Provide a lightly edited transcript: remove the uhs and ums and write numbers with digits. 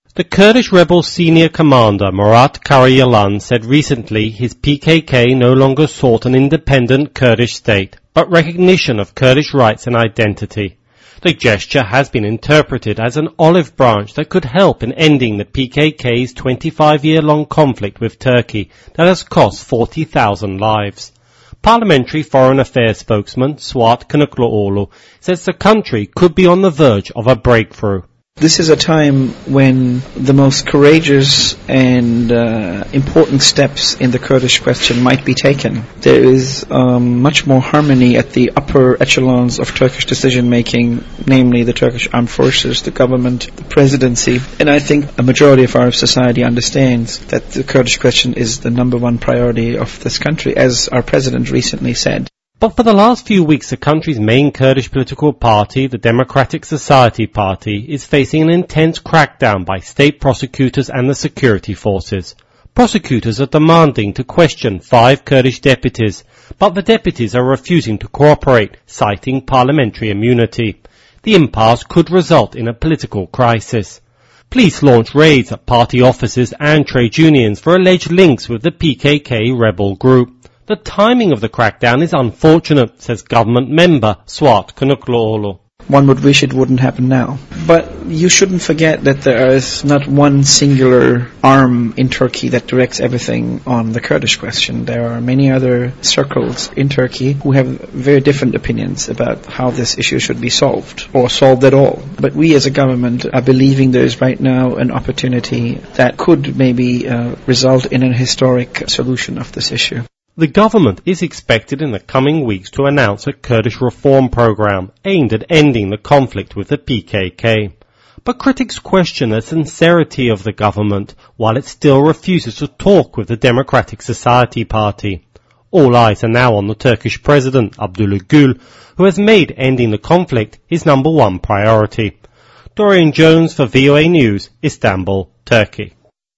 The Kurdish rebel senior commander Murat Karayalan said recently his PKK no longer sought an independent Kurdish state, but recognition of Kurdish rights and identity. The gesture has been interpreted as an olive branch that could help in ending the PKK's 25-year-long conflict with Turkey that has cost 40,000 lives. Parliamentary Foreign Affairs spokesman Suat Kılıçdaroğlu says the country could be on the verge of a breakthrough. This is a time when the most courageous and important steps in the Kurdish question might be taken. There is much more harmony at the upper echelons of Turkish decision-making, namely the Turkish armed forces, the government, the presidency. And I think a majority of Arab society understands that the Kurdish question is the number one priority of this country, as our president recently said. But for the last few weeks, the country's main Kurdish political party, the Democratic Society Party, is facing an intense crackdown by state prosecutors and the security forces. Prosecutors are demanding to question 5 Kurdish deputies, but the deputies are refusing to cooperate, citing parliamentary immunity. The impasse could result in a political crisis. Police launched raids at party offices and trade unions for alleged links with the PKK rebel group. The timing of the crackdown is unfortunate, says government member Suat Kılıçdaroğlu. One would wish it wouldn't happen now. But you shouldn't forget that there is not one singular arm in Turkey that directs everything on the Kurdish question. There are many other circles in Turkey who have very different opinions about how this issue should be solved, or solved at all. But we as a government are believing there is right now an opportunity that could maybe result in a historic solution of this issue. The government is expected in the coming weeks to announce a Kurdish reform program aimed at ending the conflict with the PKK. But critics question the sincerity of the government while it still refuses to talk with the Democratic Society Party. All eyes are now on the Turkish President Abdullah Gül, who has made ending the conflict his number one priority. Dorian Jones for VOA News, Istanbul, Turkey.